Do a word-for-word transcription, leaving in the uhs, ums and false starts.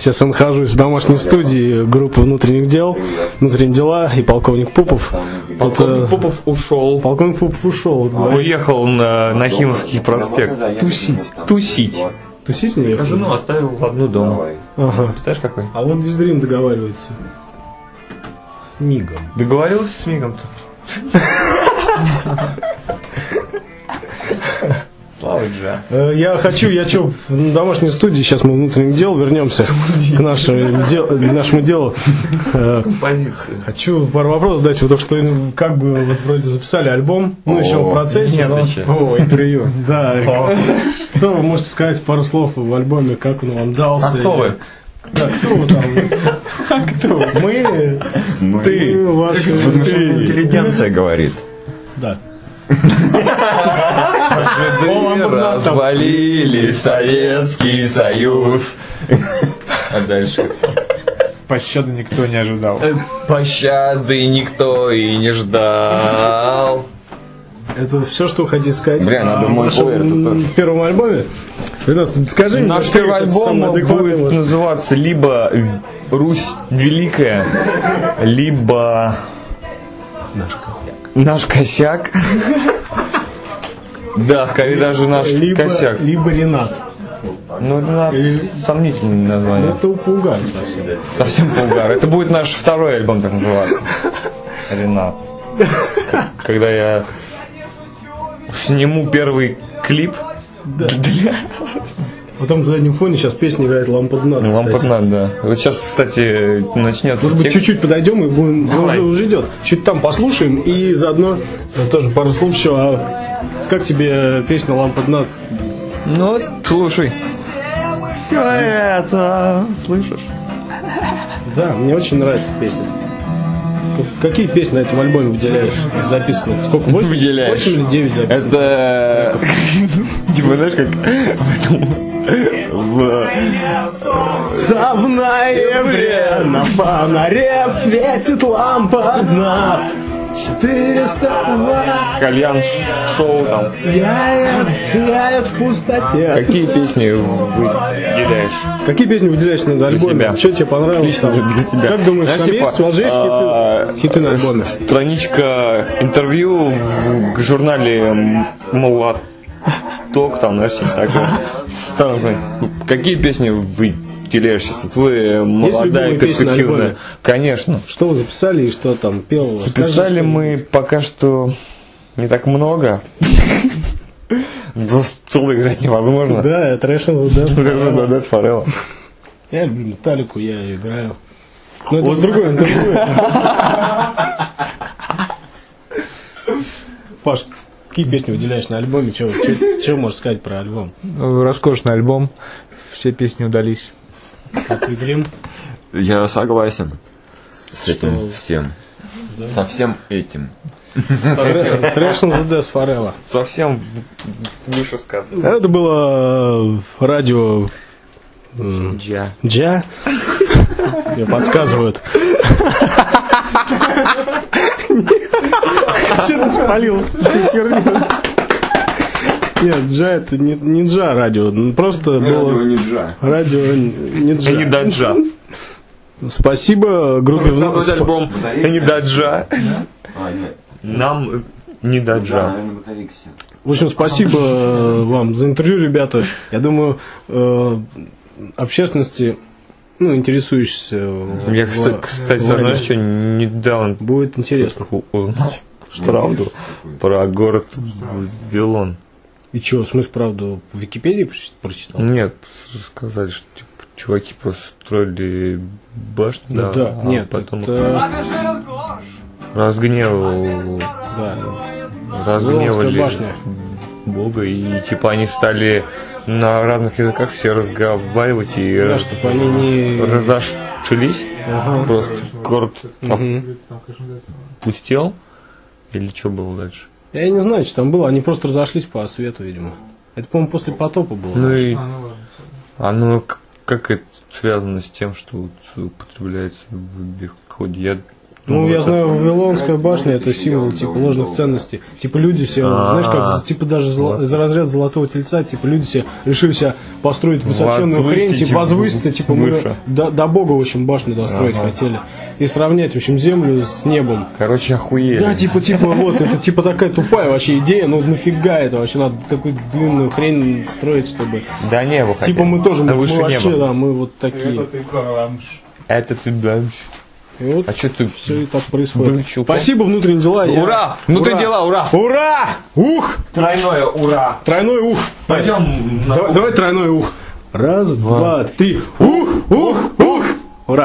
Сейчас я нахожусь в домашней студии группы внутренних дел, внутренние дела и полковник Пупов. Полковник Это... Пупов ушел. Полковник Пупов ушел. Да. Уехал на Нахимовский проспект. Тусить. Тусить. Тусить мне? А жену оставил одну дома. Ага. Знаешь какой? А вот здесь Дрим договаривается. С Мигом. Договорился с Мигом-то? Слава Джа. Я хочу, я что, в домашней студии, сейчас мы внутренних дел вернемся к нашему, дел, к нашему делу. Композиции. Хочу пару вопросов задать. Вы только что как бы вот, вроде записали альбом, ну еще в процессе. Но... О, интервью. Да. Что вы можете сказать, пару слов в альбоме, как он вам дался? А кто вы? Да, кто вы там? А кто вы? Мы, мы, ты, ваша интеллигенция говорит. Да. Развалили Советский Союз. А дальше? Пощады никто не ожидал. Пощады никто и не ждал. Это все, что вы хотите сказать? Бля, надо мой плеер тут тоже. В первом альбоме? Ренат, скажи мне, наш первый альбом будет может. называться либо «Русь Великая», либо «Наш косяк». Наш косяк. Да, скорее даже наш либо, косяк. Либо Ренат. Ну, Ренат Или... сомнительное название. Это поугар совсем. Совсем поугар. Это будет наш второй альбом, так называться. Ренат. Когда я сниму первый клип. Да. Для... Потом на заднем фоне сейчас песня играет «Лампа дна». «Лампа дна», да. Вот сейчас, кстати, начнется. Может быть, текст. чуть-чуть подойдем и будем. Ну, уже, уже идет. Чуть там послушаем и заодно тоже пару слов еще. А как тебе песня «Лампа дна»? Ну, слушай. Все это слышишь? Да, мне очень нравится песня. Какие песни на этом альбоме выделяешь из записанных? Сколько? восемь? Выделяешь? восемь или девять записанных? Это... Типа, знаешь, как в в ноябре на фонаре светит лампа одна. четыреста кальян шоу там. Сияет, сияет в пустоте. Какие песни выделяешь? Какие песни выделяешь на альбоме? Что тебе понравилось там? Для тебя. Как думаешь, знаешь, там типа, есть? Сложись а, хиты, хиты на альбоме. Страничка интервью в журнале «Молоток», там, знаешь, такое. Какие песни выделяешь сейчас? Вот вы молодая, перспективная. Конечно. Что вы записали и что там пел? Записали мы пока что не так много. Просто соло играть невозможно. Да, Trash and the Death Forever. Я люблю Металлику, я ее играю. Но это вот другое интервью. Паш, какие песни выделяешь на альбоме? Что можешь сказать про альбом? Роскошный альбом. Все песни удались. А ты, Дрим? Я согласен с этим всем. Да? Со всем этим. Trash and the Death Forever. Совсем выше сказано. Это было радио Джа. Джа. Мне подсказывают. Все ты спалил. Нет, Джа это не, не Джа радио. Просто радио было... не Джа. Радио не Джа. Не Даджа. Спасибо группе... Назвать альбом не Даджа. Нам не Даджа. В общем, спасибо вам за интервью, ребята. Я думаю, э, общественности, ну, интересующейся... Я, в, кстати, знаешь, что недавно будет интересно. Узнал правду про город Вавилон. И что, в смысле, правду в Википедии прочитал? Нет, сказали, что типа, чуваки просто строили башню, ну, да, да, а нет, потом это... разгневал, да. разгневали Бога, и типа они стали на разных языках все разговаривать, и да, раз... чтобы они не... разошлись, ага. Просто город угу. пустел, или что было дальше? Я не знаю, что там было, они просто разошлись по свету, видимо. Это, по-моему, после потопа было. Ну и оно как это связано с тем, что вот употребляется в обиходе? Я Ну, я знаю, Вавилонская башня это символ типа ложных ценностей. Типа люди все, знаешь, как типа даже золо- из разряда золотого тельца, типа люди все решили себе построить высоченную хрень, типа возвыситься, типа мы до, до Бога, в общем, башню достроить ага. хотели. И сравнять, в общем, землю с небом. Короче, охуели. Да, типа, типа, вот, это типа такая тупая вообще идея, ну нафига это вообще, надо такую длинную хрень строить, чтобы... До неба хотели. Типа мы тоже, мы, мы вообще, неба. да, мы вот такие. Это ты ганш. Это ты ганш. И вот а что ты все и так происходит. Брючил? Спасибо, внутренние дела. Я... Ура! Внутренние дела, ура! Ура! Ух! Тройное ура! Тройной ух! Пойдем. Давай, давай тройной ух. Раз, два, три. Ух, ух,